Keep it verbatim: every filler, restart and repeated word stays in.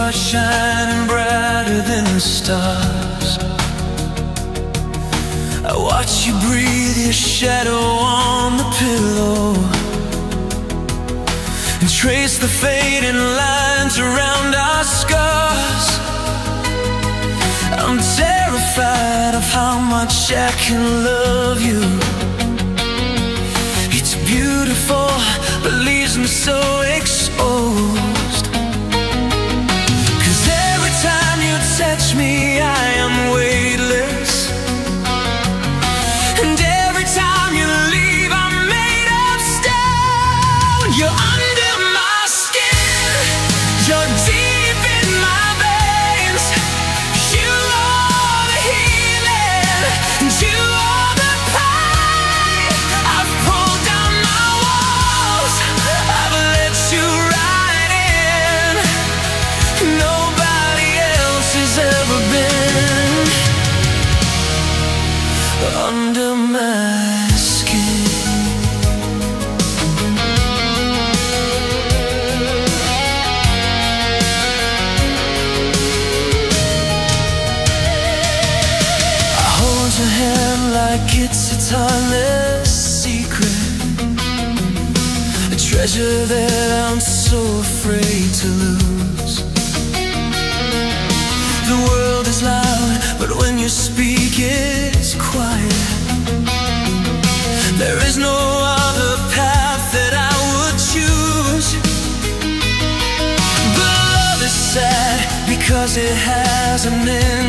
are shining brighter than the stars. I watch you breathe your shadow on the pillow, and trace the fading lines around our scars. I'm terrified of how much I can love you. It's beautiful, but leaves me so exposed. 'Cause every time you touch me, I am weightless, and every time you leave, I'm made of stone. You're under my skin, you're deep in my veins. You are the healing, and you are the pain. I've pulled down my walls, I've let you right in. Nobody else has ever been under my skin. I hold your hand like it's a timeless secret, a treasure that I'm so afraid to lose. The world is loud, but when you speak it's quiet. There is no other path that I would choose. But love is sad because it has an end.